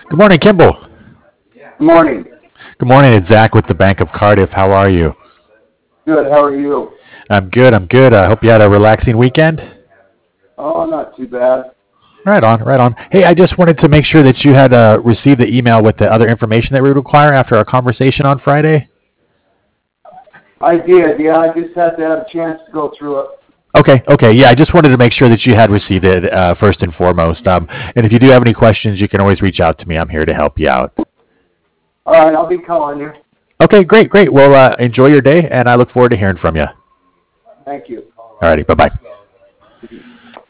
Good morning, Kimball. Morning. Good morning, it's Zach with the Bank of Cardiff. How are you? Good. How are you? I'm good. I'm good. I hope you had a relaxing weekend. Oh, not too bad. Right on, right on. Hey, I just wanted to make sure that you had received the email with the other information that we would require after our conversation on Friday. I did. Yeah, I just had to have a chance to go through it. Okay, okay. Yeah, I just wanted to make sure that you had received it first and foremost. And if you do have any questions, you can always reach out to me. I'm here to help you out. All right, I'll be calling you. Okay, great, great. Well, enjoy your day, and I look forward to hearing from you. Thank you. Alrighty, bye bye.